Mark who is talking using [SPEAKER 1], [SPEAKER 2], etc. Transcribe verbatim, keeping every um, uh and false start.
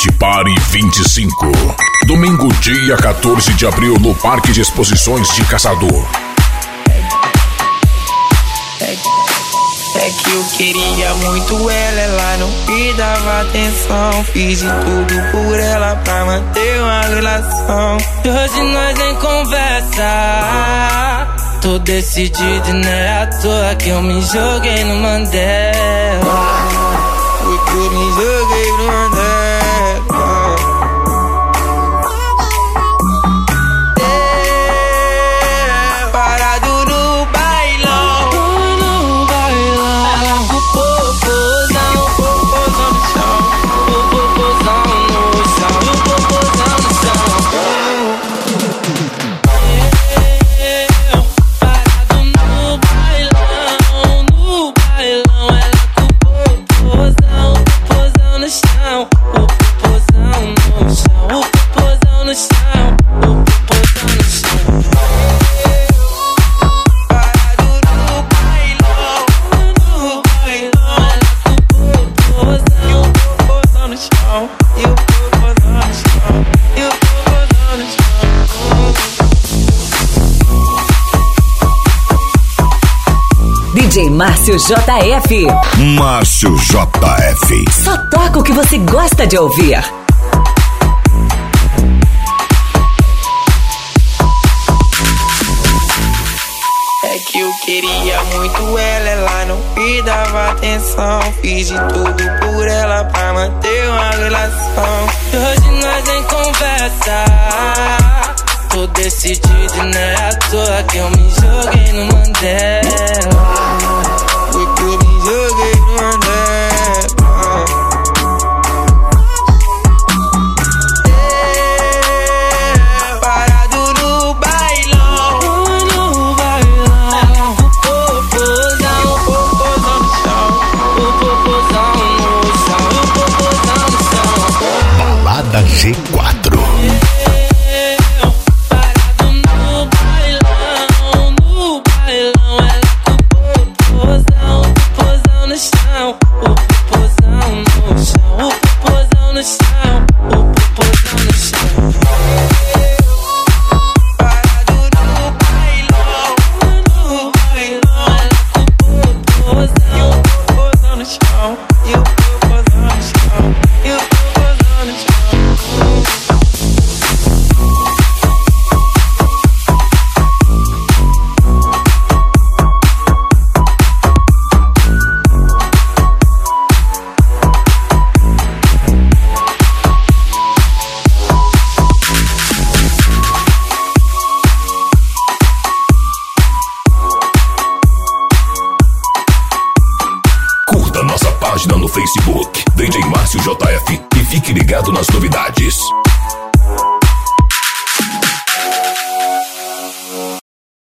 [SPEAKER 1] Beach Party vinte e cinco. Domingo, dia quatorze de abril, no Parque de Exposições de Caçador.
[SPEAKER 2] É que eu queria muito ela, ela não me dava atenção. Fiz de tudo por ela pra manter uma relação. E hoje nós nem conversa. Tô decidido e não é à toa que eu me joguei no Mandela. Foi que eu me joguei no Mandela.
[SPEAKER 3] D J Márcio J F.
[SPEAKER 1] Márcio J F.
[SPEAKER 3] Só toca o que você gosta de ouvir.
[SPEAKER 2] É que eu queria muito ela, ela não me dava atenção. Fiz de tudo por ela pra manter uma relação. E hoje nós nem conversa. Tô decidido e não é à toa que eu me joguei no Mandela. Foi que eu me joguei no Mandela. É, parado no bailão. No bailão. O popozão, o popozão no chão. O popozão no chão. O popozão no chão.
[SPEAKER 1] Balada G quatro. Curta nossa página no Facebook, D J Márcio J F, e fique ligado nas novidades.